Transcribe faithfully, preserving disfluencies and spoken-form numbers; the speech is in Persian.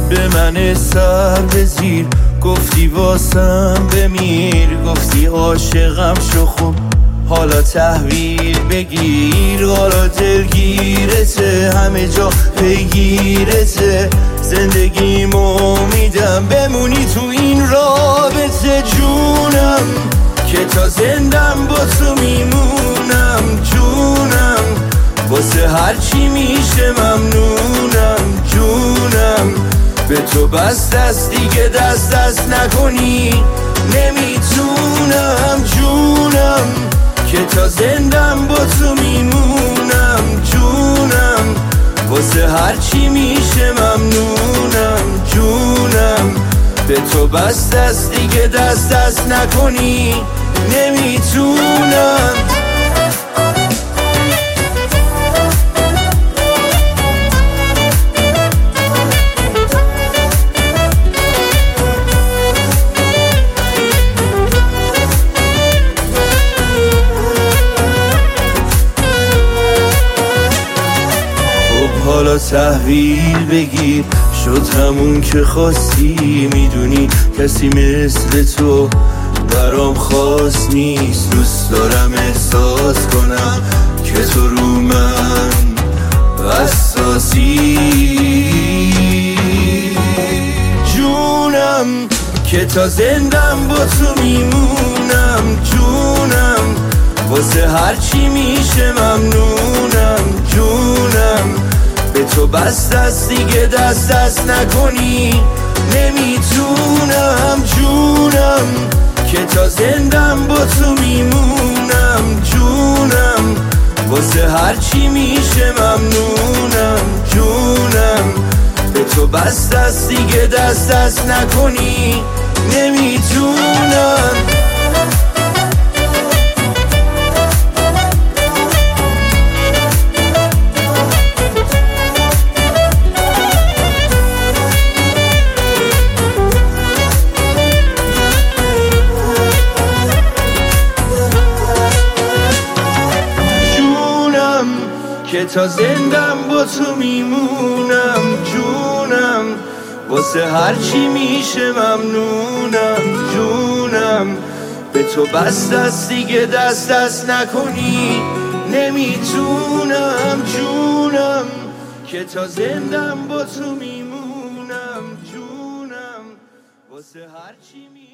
به من سر بزیر، گفتی واسم بمیر، گفتی عاشقم شو خوب حالا تحویل بگیر. حالا دلگیرته همه جا پیگیرته، زندگیمو میدم بمونی تو این رابطه. جونم که تا زندم با تو میمونم، جونم واسه هرچی میشه ممنونم. جونم به تو بس دست دیگه دست دست نکنی نمیتونم. جونم که تا زندم با تو میمونم، جونم واسه هرچی میشه ممنونم. جونم به تو بس دست دیگه دست دست نکنی نمیتونم. حالا تحویل بگیر، شد همون که خواستی. میدونی کسی مثل تو برام خاص نیست. دوست دارم احساس کنم که تو رو من حساسی. جونم که تا زندم با تو میمونم، جونم واسه هرچی میشه ممنونم. جونم به تو بس دست دیگه دست دست نکنی نمیتونم. جونم که تا زندم با تو میمونم، جونم واسه هرچی میشه ممنونم. جونم به تو بس دست دیگه دست دست نکنی نمیتونم. که تا زندم با تو میمونم، جونم واسه هرچی میشه ممنونم. جونم به تو بس دست دیگه دست دست نکنی نمیتونم. جونم که تا زندم با تو میمونم، جونم واسه هرچی میشه